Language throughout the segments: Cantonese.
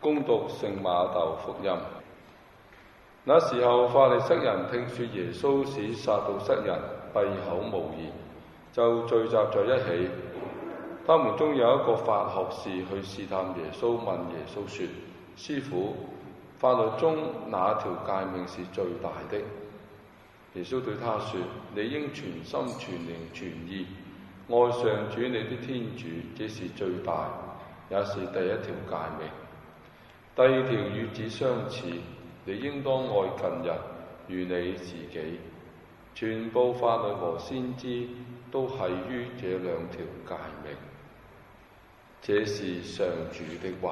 恭讀聖馬竇福音。那時候，法利塞人聽說耶穌使撒杜塞人閉口無言，就聚集在一起。他們中有一個法學士去試探耶穌，問耶穌說：師傅，法律中哪條誡命是最大的？耶穌對他說：你應全心全靈全意愛上主你的天主，這是最大，也是第一條誡命。第二條與此相似，你應當愛近人如你自己。全部法律和先知都繫於這兩條誡命。這是上主的話。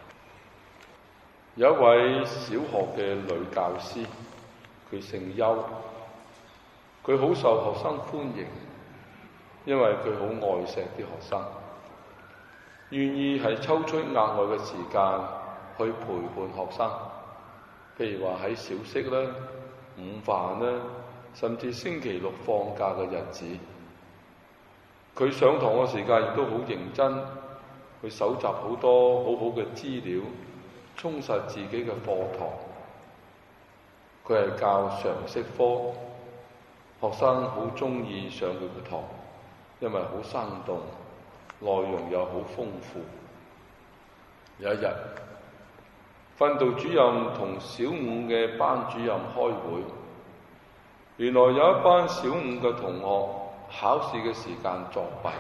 有一位小學嘅女教師，佢姓邱，佢好受學生歡迎，因為佢好愛錫啲學生，願意係抽出額外嘅時間去陪伴學生，譬如話喺小息啦、午飯啦，甚至星期六放假嘅日子，佢上堂嘅時間亦都好認真，去搜集好多好好嘅資料，充實自己嘅課堂。佢係教常識科，學生好鍾意上佢嘅堂，因為好生動，內容又好豐富。有一日，訓導主任同小五嘅班主任開會，原來有一班小五嘅同學考試嘅時間作弊。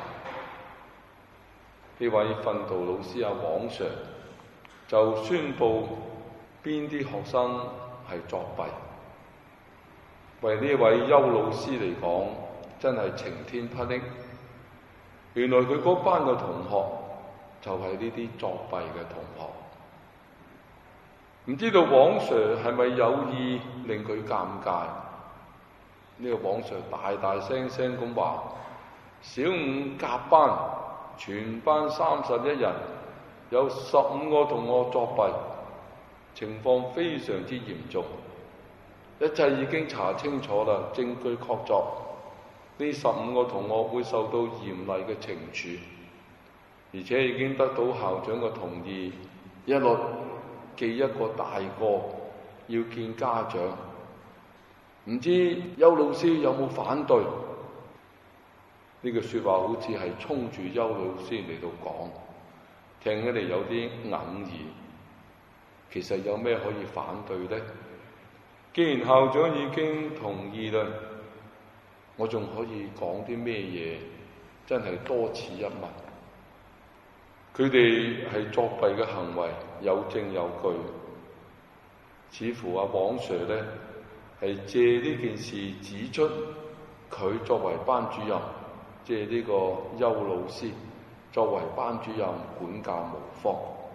呢位訓導老師阿黃 Sir 就宣佈邊啲學生係作弊。為呢位邱老師嚟講，真係晴天霹靂。原來佢嗰班嘅同學就係呢啲作弊嘅同學。唔知道黃 Sir 係咪有意令佢尷尬？呢個黃 Sir 大大聲聲咁話：小五甲班，全班31人，有15個同學作弊，情況非常之嚴重。一切已經查清楚啦，證據確鑿，呢15個同學會受到嚴厲嘅懲處，而且已經得到校長嘅同意，一律記一個大過，要見家長。唔知邱老師有冇反對？呢句説話好似係衝住邱老師嚟到講，聽起嚟有啲哽耳。其實有咩可以反對呢？既然校長已經同意啦，我仲可以講啲咩嘢？真係多此一問。佢哋係作弊嘅行為，有證有據。似乎阿黃 Sir 呢係借呢件事指出佢作為班主任，借呢個邱老師作為班主任管教無方。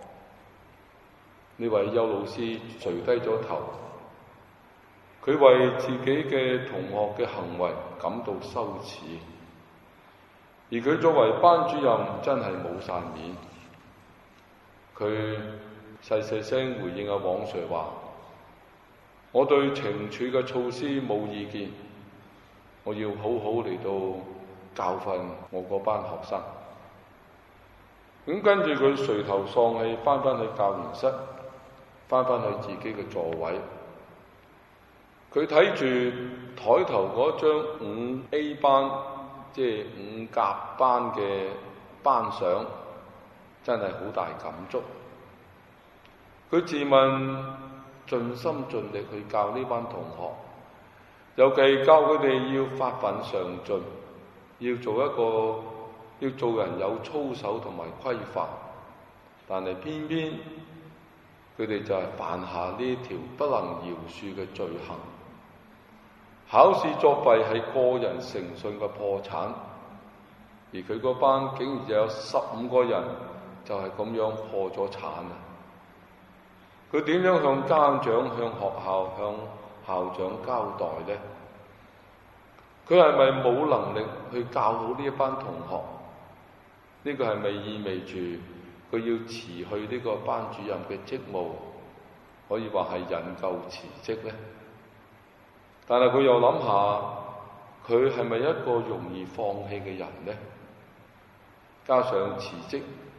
呢位邱老師垂低咗頭，佢為自己嘅同學嘅行為感到羞恥，而佢作為班主任真係冇晒面。佢細細聲回應阿黃 Sir 話：我對懲處嘅措施冇意見，我要好好嚟到教訓我嗰班學生。咁跟住佢垂頭喪氣翻返去教研室，翻返去自己嘅座位。佢睇住台頭嗰張5A 班，即係5甲班嘅班相，真係好大感觸。佢自問盡心盡力去教呢班同學，尤其教佢哋要發奮上進，要做人有操守同埋規範。但係偏偏佢哋就係犯下呢條不能饒恕嘅罪行。考試作弊係個人誠信嘅破產，而佢嗰班竟然就有15個人就係咁樣破咗產啊！佢點樣向家長、向學校、向校長交代呢？佢係咪冇能力去教好呢一班同學？呢個係咪意味住佢要辭去呢個班主任嘅職務？可以話係引咎辭職呢？但係佢又諗下，佢係咪一個容易放棄嘅人呢？加上辭職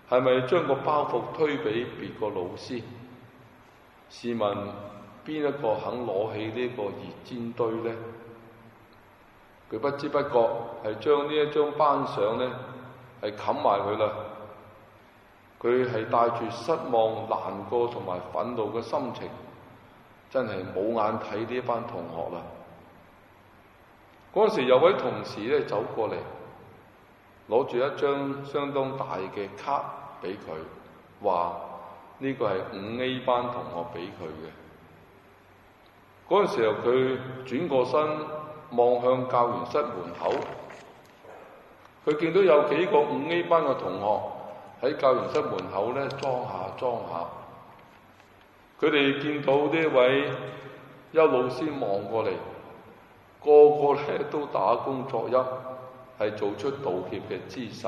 係咪將個包袱推俾別個老師？試問邊一個肯攞起呢個熱煎堆呢？佢不知不覺係將呢一張班相呢係冚埋佢啦。佢係帶住失望、難過同埋憤怒嘅心情，真係冇眼睇呢一班同學啦。嗰時有位同事咧走過嚟，攞住一張相當大嘅卡俾佢，話呢個係5A 班同學俾佢嘅。嗰陣時候佢轉過身望向教員室門口，佢見到有幾個5A 班嘅同學喺教員室門口咧裝下，佢哋見到呢位邱老師望過嚟，個個咧都打躬作揖，係做出道歉嘅姿勢。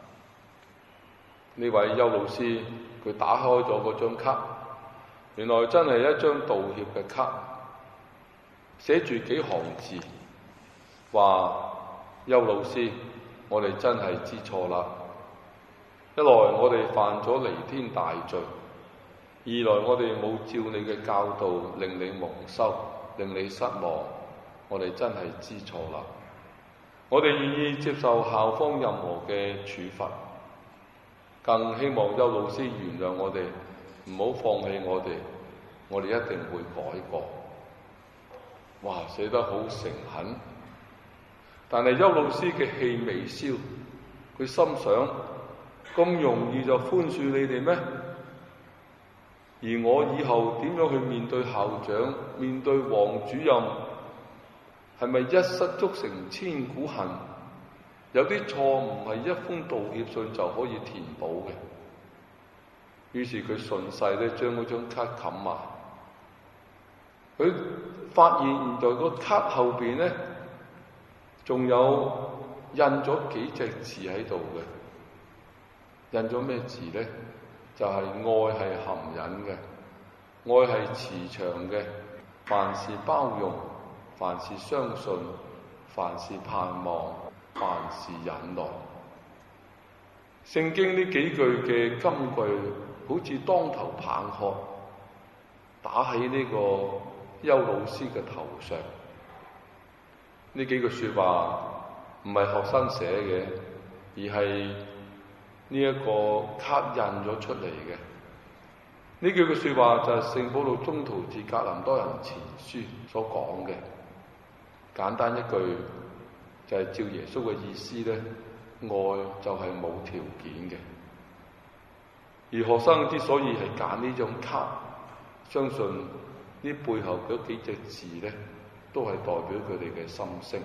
呢位邱老師佢打開咗嗰張卡，原來真係一張道歉嘅卡，寫住幾行字，話邱老師，我哋真係知錯啦。一來我哋犯咗彌天大罪，二來我哋冇照你嘅教導令你蒙羞，令你失望，我哋真係知錯啦。我哋願意接受校方任何嘅處罰，更希望邱老師原諒我哋，唔好放棄我哋一定會改過。哇，寫得好誠懇，但係邱老師嘅氣未消，佢心想，咁容易就寬恕你哋咩？而我以後點樣去面對校長、面對黃主任？係咪一失足成千古恨？有啲錯誤係一封道歉信就可以填補嘅。於是佢順勢咧將嗰張卡冚埋。佢發現原來個卡後邊咧仲有印咗幾隻字喺度嘅。印咗咩字呢？就係愛係含忍嘅，愛係慈祥嘅，凡事包容，凡事相信，凡事盼望，凡事忍耐。聖經呢幾句嘅金句，好似當頭棒喝，打喺呢個邱老師嘅頭上。呢幾句說話唔係學生寫嘅，而係呢一個卡印咗出嚟嘅。呢句嘅說話就係聖保祿宗徒致格林多人前書所講嘅。簡單一句就係照耶穌嘅意思咧，愛就係冇條件嘅。而學生之所以係揀呢張卡，相信呢背後嗰幾隻字咧，都係代表佢哋嘅心聲。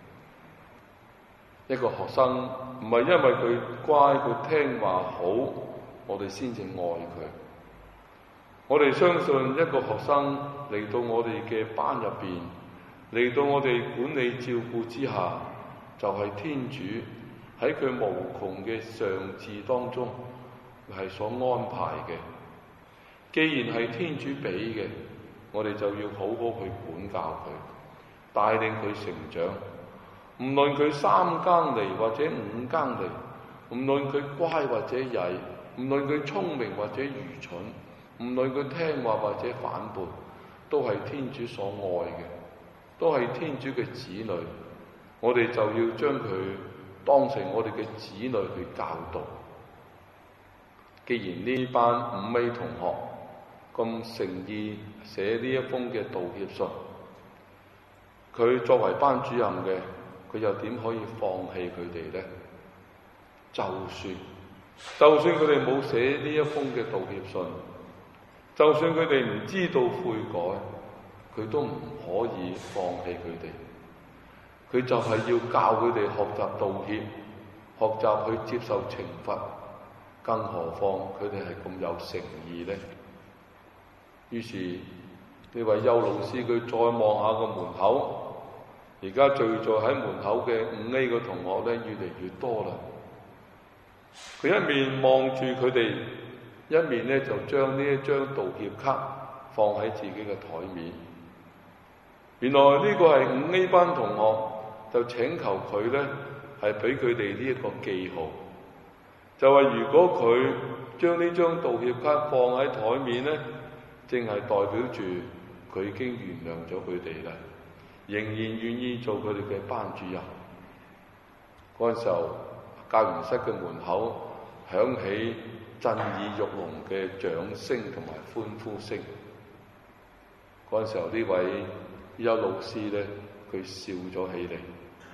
一個學生唔係因為佢乖，佢聽話好，我哋先至愛佢。我哋相信一個學生嚟到我哋嘅班入邊，嚟到我哋管理照顧之下，就係天主喺佢無窮嘅上智當中係所安排嘅。既然係天主俾嘅，我哋就要好好去管教佢，帶領佢成長。唔論佢3更嚟或者5更嚟，唔論佢乖或者曳，唔論佢聰明或者愚蠢，唔論佢聽話或者反叛，都係天主所愛嘅，都係天主嘅子女。我哋就要將佢當成我哋嘅子女去教導。既然呢班5A同學咁誠意寫呢一封嘅道歉信，佢作為班主任嘅，佢又點可以放棄佢哋呢？就算佢哋冇寫呢一封嘅道歉信，就算佢哋唔知道悔改，佢都唔可以放棄佢哋。佢就係要教佢哋學習道歉，學習去接受懲罰。更何況佢哋係咁有誠意呢？於是呢位邱老師佢再望下個門口，而家聚在喺門口嘅5A嘅同學咧，越嚟越多啦。佢一面望住佢哋，一面咧就將呢一張道歉卡放喺自己嘅台面。原來呢個係5A班同學就請求佢咧係俾佢哋呢一個記號， 就係如果佢將呢張道歉卡放喺台面呢，正係代表住佢已經原諒咗佢哋啦，仍然願意做佢哋嘅班主任。嗰陣時候，教員室嘅門口響起震耳欲聾嘅掌聲同埋歡呼聲。嗰陣時候，呢位邱老師呢，佢笑咗起嚟。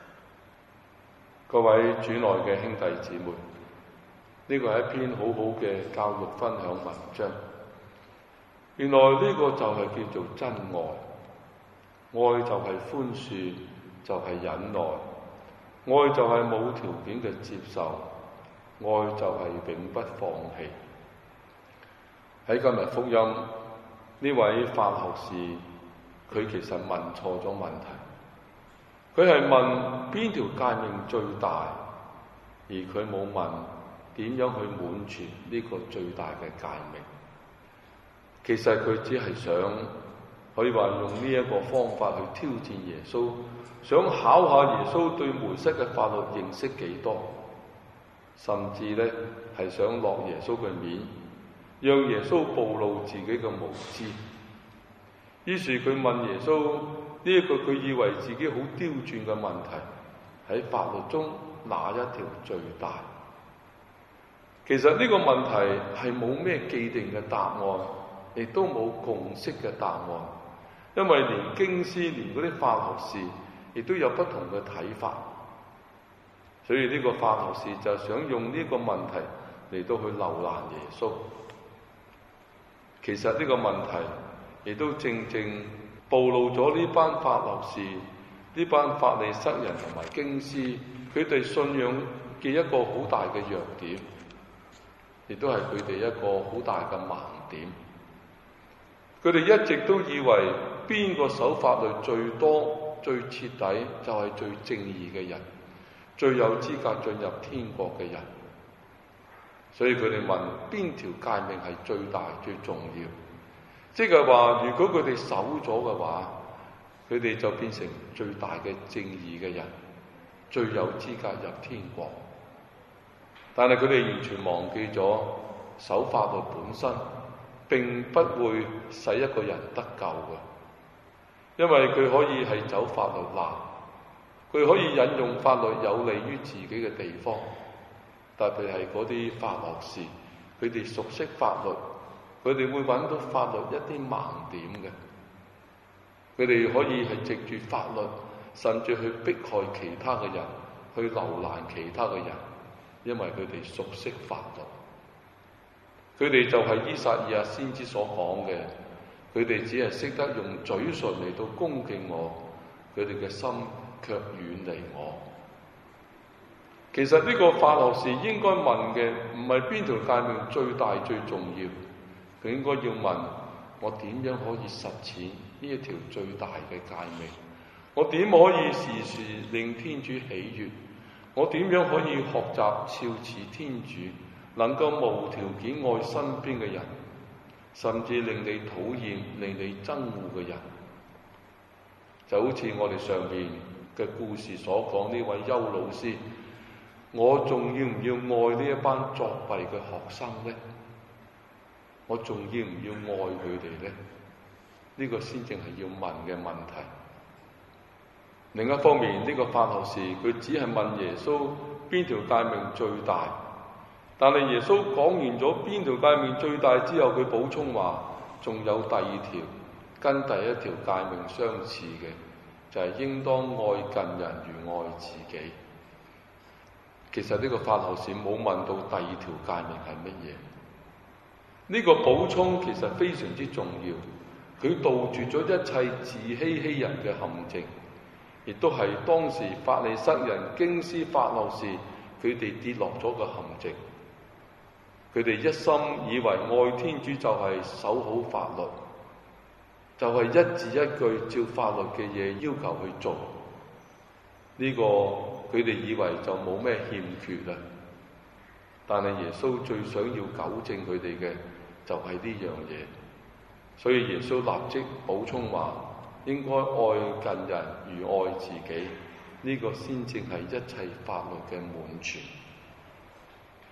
各位主內嘅兄弟姊妹，呢個係一篇好好嘅教育分享文章。原來呢個就係叫做真愛，愛就係寬恕，就係忍耐，愛就係冇條件嘅接受，愛就係永不放棄。喺今日福音，呢位法學士佢其實問錯咗問題，佢係問邊條誡命最大，而佢冇問點樣去滿全呢個最大嘅誡命。其實佢只係想可以話用呢一個方法去挑戰耶穌，想考下耶穌對梅瑟嘅法律認識幾多，甚至呢係想落耶穌嘅面，讓耶穌暴露自己嘅無知。於是佢問耶穌呢一個佢以為自己好刁鑽嘅問題，喺法律中哪一條最大？其實呢個問題係冇咩既定嘅答案，亦都冇共識嘅答案，因為連經師連嗰啲法學士亦都有不同嘅睇法。所以呢個法學士就想用呢個問題嚟到去留難耶穌。其實呢個問題亦都正正暴露咗呢班法學士、呢班法利塞人同埋經師佢哋信仰嘅一個好大嘅弱點，亦都係佢哋一個好大嘅盲點。佢哋一直都以為邊個守法律最多、最徹底，就係最正義嘅人，最有資格進入天國嘅人。所以佢哋問邊條誡命係最大、最重要，即係話如果佢哋守咗嘅話，佢哋就變成最大嘅正義嘅人，最有資格入天國。但係佢哋完全忘記咗守法律本身並不會使一個人得救嘅，因為佢可以係走法律罅，佢可以引用法律有利於自己嘅地方。特別係嗰啲法學士，佢哋熟悉法律，佢哋會揾到法律一啲盲點嘅。佢哋可以係藉住法律，甚至去迫害其他嘅人，去留難其他嘅人，因為佢哋熟悉法律。佢哋就係依撒意亞先知所講嘅，佢哋只係識得用嘴唇嚟到恭敬我，佢哋嘅心卻遠離我。其實呢個法學士應該問嘅唔係邊條誡命最大最重要，佢應該要問我點樣可以實踐呢一條最大嘅誡命？我點可以時時令天主喜悅？我點樣可以學習肖似天主，能夠無條件愛身邊嘅人，甚至令你討厭、令你憎惡嘅人？就好似我哋上面嘅故事所講，呢位邱老師，我仲要唔要愛呢一班作弊嘅學生呢？我仲要唔要愛佢哋呢？呢個先正係要問嘅問題。另一方面，呢個法學士佢只係問耶穌邊條誡命最大，但係耶穌講完咗邊條誡命最大之後，佢補充話仲有第二條跟第一條誡命相似嘅，就係應當愛近人如愛自己。其實呢個法學士冇問到第二條誡命係乜嘢，呢個補充其實非常之重要，佢杜絕咗一切自欺欺人嘅陷阱，亦都係當時法利塞人、經師、法學士佢哋跌落咗嘅陷阱。佢哋一心以為愛天主就係守好法律，就係一字一句照法律嘅嘢要求去做，呢個佢哋以為就冇咩欠缺啦。但係耶穌最想要糾正佢哋嘅就係呢樣嘢，所以耶穌立即補充話，應該愛近人如愛自己，呢個先正係一切法律嘅滿全。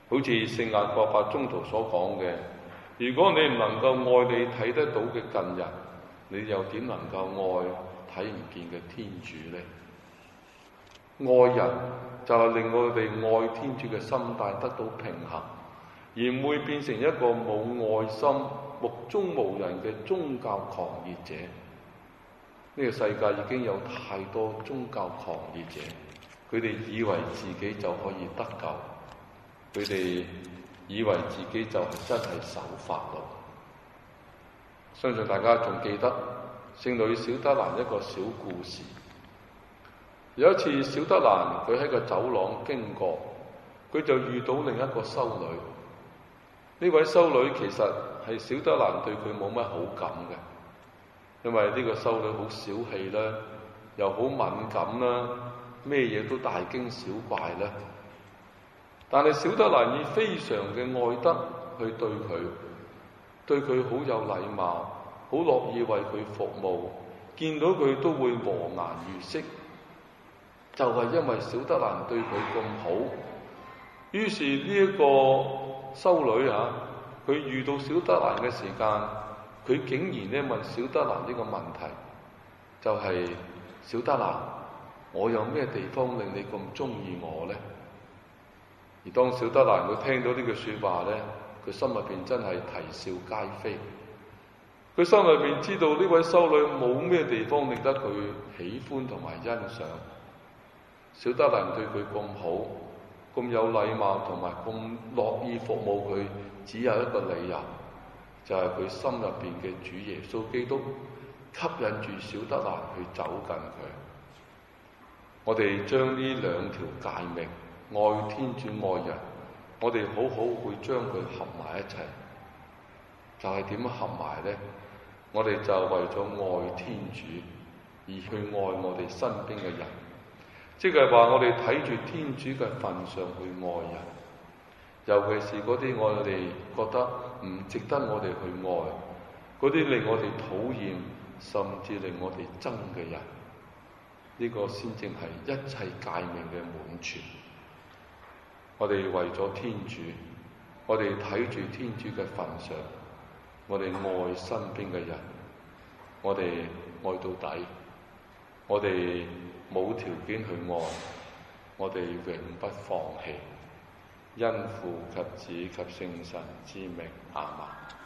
好似聖雅各伯宗徒所講嘅，如果你唔能夠愛你睇得到嘅近人，你又點能夠愛睇唔見嘅天主呢？愛人就係令我哋愛天主嘅心態得到平衡，而唔會變成一個冇愛心、目中無人嘅宗教狂熱者。呢個世界已經有太多宗教狂熱者，佢哋以為自己就可以得救，佢哋以為自己就真係守法律。相信大家仲記得聖女小德蘭一個小故事。有一次，小德蘭佢喺個走廊經過，佢就遇到另一個修女。呢位修女其實係小德蘭對佢冇乜好感嘅，因為呢個修女好小氣啦，又好敏感啦，咩嘢都大驚小怪啦。但係小德蘭以非常嘅愛德去對佢好有禮貌，好樂意為佢服務，見到佢都會和顏悅色。就係因為小德蘭對佢咁好，於是呢一個修女佢遇到小德蘭嘅時間，佢竟然咧問小德蘭呢個問題，就係小德蘭，我有咩地方令你咁中意我呢？而當小德蘭佢聽到呢句說話咧，佢心入邊真係啼笑皆非。佢心入邊知道呢位修女冇咩地方令得佢喜歡同埋欣賞。小德蘭對佢咁好，咁有禮貌同埋咁樂意服務佢，只有一個理由，就係佢心入邊嘅主耶穌基督吸引住小德蘭去走近佢。我哋將呢兩條誡命，愛天主愛人，我哋好好會將佢合埋一齊。就係點樣合埋呢？我哋就為咗愛天主而去愛我哋身邊嘅人。即係話我哋睇住天主嘅份上去愛人，尤其是嗰啲我哋覺得唔值得我哋去愛，嗰啲令我哋討厭甚至令我哋憎嘅人，呢個先正係一切誡命嘅滿全。我哋為咗天主，我哋睇住天主嘅份上，我哋愛身邊嘅人，我哋愛到底，我哋冇條件去愛，我哋永不放棄。因父及子及聖神之名，阿們。